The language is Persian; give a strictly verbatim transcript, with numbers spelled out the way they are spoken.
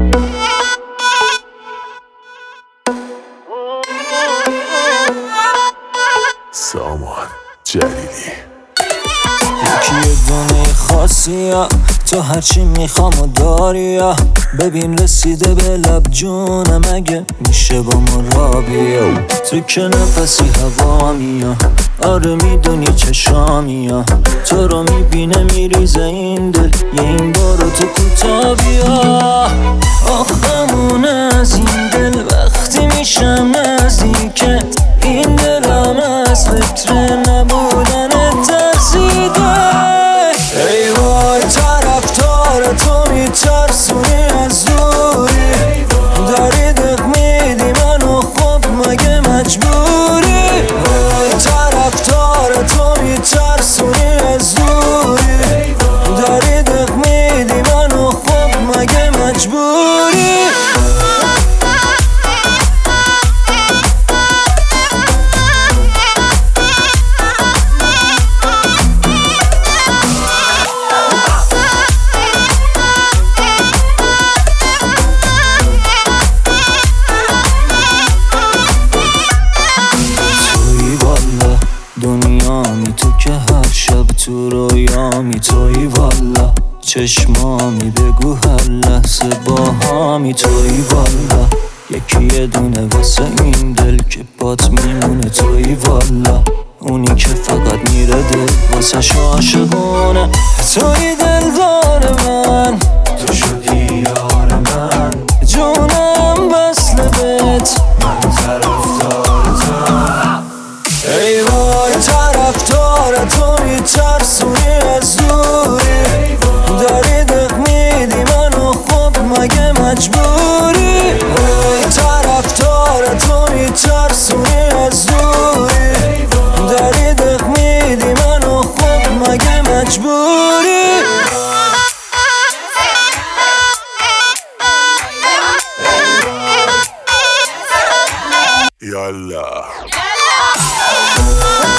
سامان جلیلی یکی دونه خاصی ها، تو هرچی میخوام و داری ها. ببین رسیده به لب جونم، اگه میشه با ما را بیا. تو که نفسی هوا میا، آره میدونی چشامی ها. تو رو میبینه میریزه این دل، یه این بارو تو کوتا بیا. آخمون از این دل وقتی میشم نزدیکت، این دلم از فکر نبودنت ترسیده. ای وای طرفدار تو میترسونی از دوری، داری دق میدی منو، خب مگه مجبوری؟ ای طرفدار تو میترسونی از دوری، داری دق میدی منو، خب مگه مجبوری؟ دنیامی تو که هر شب تو رویامی، توی والا چشمامی، بگو هر لحظه باهامی، توی والا یکی یه دونه واسه این دل که بات میمونه، توی والا اونی که فقط میره دل واسه شو عاشقونه. توی دلدار من، تو شدی یار من، جونم بس لبت، من طرفدار تو. ای وای طرفدار تو میترسونی از دوری، داری دق میدی منو، خب مگه مجبوری؟ ای طرفدار تو میترسونی از دوری، داری دق میدی منو، خب مگه مجبوری؟ یالا